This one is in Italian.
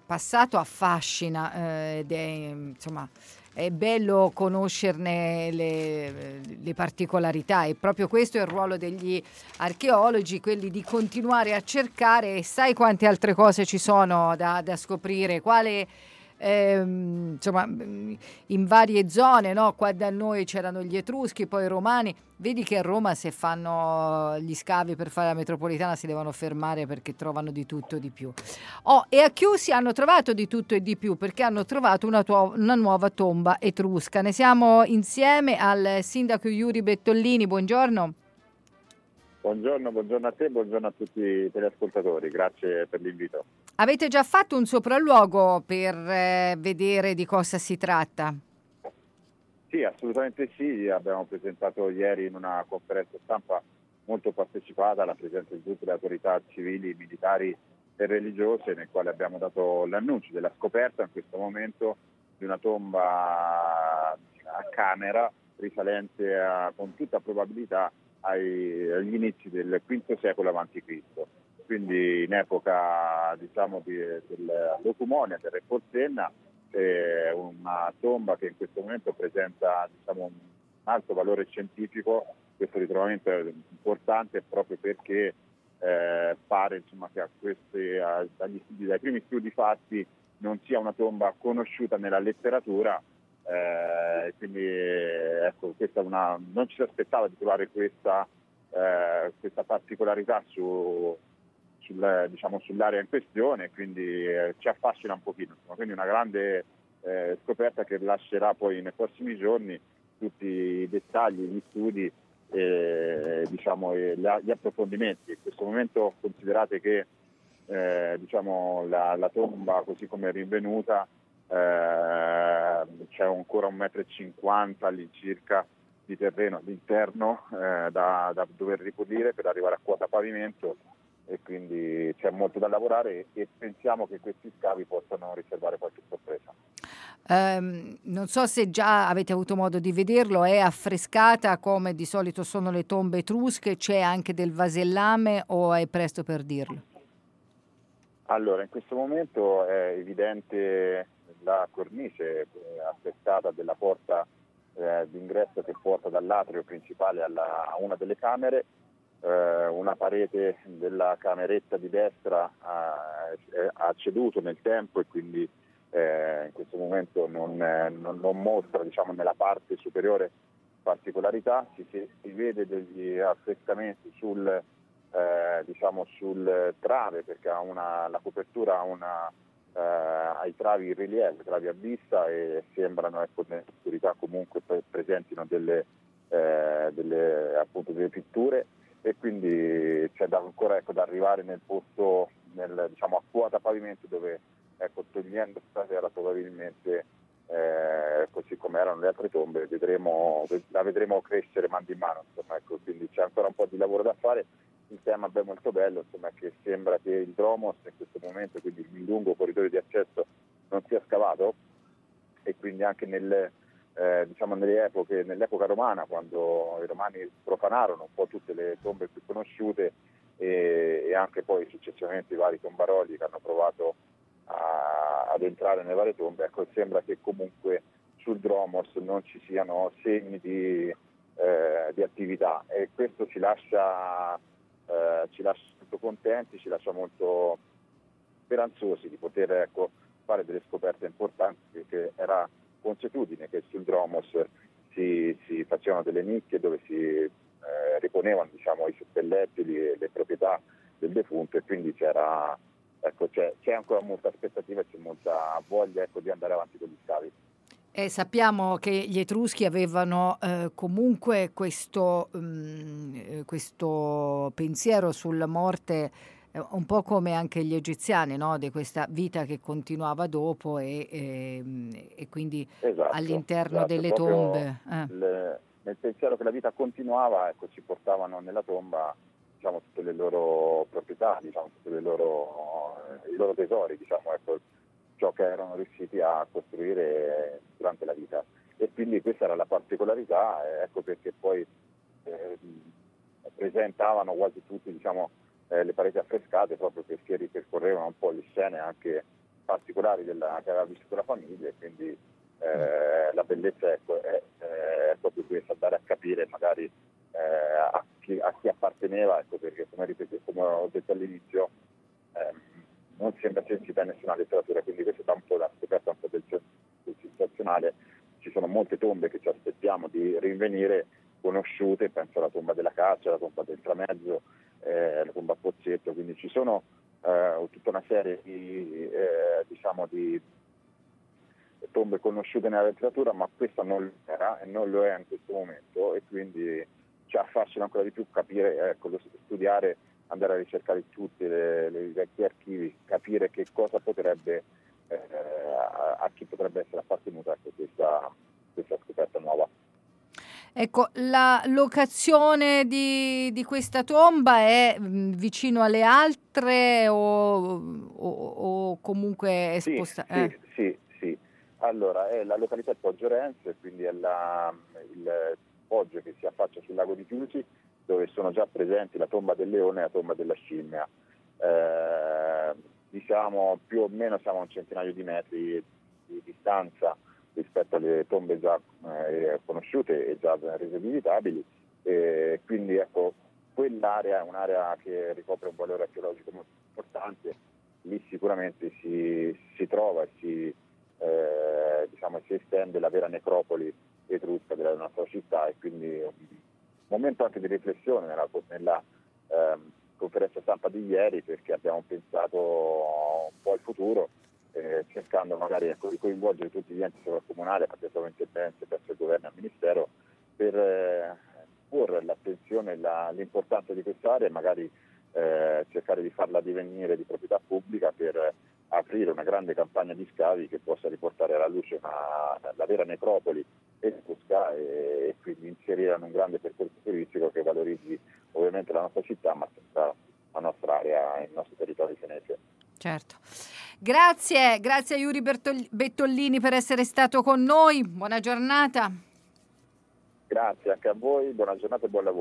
passato affascina, ed è, insomma, è bello conoscerne le particolarità, e proprio questo è il ruolo degli archeologi, quelli di continuare a cercare. E sai quante altre cose ci sono da scoprire, quale insomma, in varie zone, no? Qua da noi c'erano gli Etruschi, poi i Romani. Vedi che a Roma, se fanno gli scavi per fare la metropolitana, si devono fermare perché trovano di tutto e di più. E a Chiusi hanno trovato di tutto e di più, perché hanno trovato una nuova tomba etrusca. Ne siamo insieme al sindaco Yuri Bettollini. Buongiorno. Buongiorno a te, buongiorno a tutti i teleascoltatori, grazie per l'invito. Avete già fatto un sopralluogo per vedere di cosa si tratta? Sì, assolutamente sì, abbiamo presentato ieri in una conferenza stampa molto partecipata la presenza di tutte le autorità civili, militari e religiose, nel quale abbiamo dato l'annuncio della scoperta in questo momento di una tomba a camera risalente con tutta probabilità agli inizi del V secolo a.C., quindi in epoca del Locumonia, del Re Porsenna, una tomba che in questo momento presenta un alto valore scientifico. Questo ritrovamento è importante proprio perché pare che dai primi studi fatti non sia una tomba conosciuta nella letteratura, quindi ecco, non ci si aspettava di trovare questa particolarità sull'area in questione, quindi ci affascina un pochino, quindi una grande scoperta che lascerà poi nei prossimi giorni tutti i dettagli, gli studi gli approfondimenti. In questo momento considerate che la tomba, così come è rinvenuta, c'è ancora 1,50 m all'incirca di terreno all'interno da dover ripulire per arrivare a quota pavimento, e quindi c'è molto da lavorare e pensiamo che questi scavi possano riservare qualche sorpresa. Non so se già avete avuto modo di vederlo, è affrescata come di solito sono le tombe etrusche, c'è anche del vasellame o è presto per dirlo? Allora, in questo momento è evidente la cornice affrescata della porta d'ingresso che porta dall'atrio principale a una delle camere. Una parete della cameretta di destra ha ceduto nel tempo e quindi in questo momento non mostra nella parte superiore particolarità. Si vede degli affrescamenti sul trave, perché la copertura ha i travi in rilievo, travi a vista, e sembrano nell'oscurità comunque presentino delle pitture, e quindi c'è ancora da arrivare nel posto, a quota pavimento, dove togliendo stasera probabilmente così come erano le altre tombe la vedremo crescere mano in mano, quindi c'è ancora un po' di lavoro da fare. Il tema è molto bello, che sembra che il dromos in questo momento, quindi il lungo corridoio di accesso, non sia scavato, e quindi anche nell'epoca romana, quando i romani profanarono un po' tutte le tombe più conosciute, e anche poi successivamente i vari tombaroli che hanno provato ad entrare nelle varie tombe, sembra che comunque sul dromos non ci siano segni di attività, e questo ci lascia molto contenti, ci lascia molto speranzosi di poter fare delle scoperte importanti, perché era consuetudine che sul dromos si facevano delle nicchie dove si riponevano i seppelletti e le proprietà del defunto, e quindi c'è ancora molta aspettativa e c'è molta voglia di andare avanti con gli scavi. Sappiamo che gli Etruschi avevano comunque questo pensiero sulla morte, un po' come anche gli egiziani, no? Di questa vita che continuava dopo, e quindi all'interno delle tombe. Nel pensiero che la vita continuava, ci portavano nella tomba tutte le loro proprietà, tutti i loro tesori, ciò che erano riusciti a costruire durante la vita, e quindi questa era la particolarità, ecco perché poi presentavano quasi tutti le pareti affrescate, proprio perché ripercorrevano un po' le scene anche particolari che aveva vissuto la famiglia, e quindi la bellezza è proprio questa, andare a capire magari a chi apparteneva, ecco, perché come ho detto all'inizio, non sembra sentita in nessuna letteratura, quindi questo dà un po' la scoperta un po' del sensazionale. Ci sono molte tombe che ci aspettiamo di rinvenire conosciute, penso alla tomba della Caccia, alla tomba del Tramezzo, la tomba a Pozzetto, quindi ci sono tutta una serie di tombe conosciute nella letteratura, ma questa non lo era e non lo è in questo momento, e quindi ci affascina ancora di più capire, studiare, andare a ricercare tutti i vecchi archivi, capire che cosa potrebbe a chi potrebbe essere appartenuta questa scoperta nuova. Ecco, la locazione di questa tomba è vicino alle altre o comunque è spostata? Sì. Allora, è la località di Poggiorense, quindi è il poggio che si affaccia sul lago di Chiusi, dove sono già presenti la tomba del leone e la tomba della scimmia. Diciamo più o meno siamo a un centinaio di metri di distanza rispetto alle tombe già conosciute e già rese visitabili, quindi ecco, quell'area è un'area che ricopre un valore archeologico molto importante. Lì sicuramente si trova e si estende la vera necropoli etrusca della nostra città, e quindi un momento anche di riflessione nella conferenza stampa di ieri, perché abbiamo pensato un po' al futuro, cercando magari di coinvolgere tutti gli enti sovracomunali, a partire dalle intervenze presso il governo e il ministero, per porre l'attenzione e l'importanza di quest'area, e magari cercare di farla divenire di proprietà pubblica, per aprire una grande campagna di scavi che possa riportare alla luce la vera necropoli etrusca, e quindi inserire in un grande percorso turistico che valorizzi ovviamente la nostra città, ma tutta la nostra area, il nostro territorio senese. Certo. Grazie a Yuri Bettollini per essere stato con noi. Buona giornata. Grazie anche a voi, buona giornata e buon lavoro.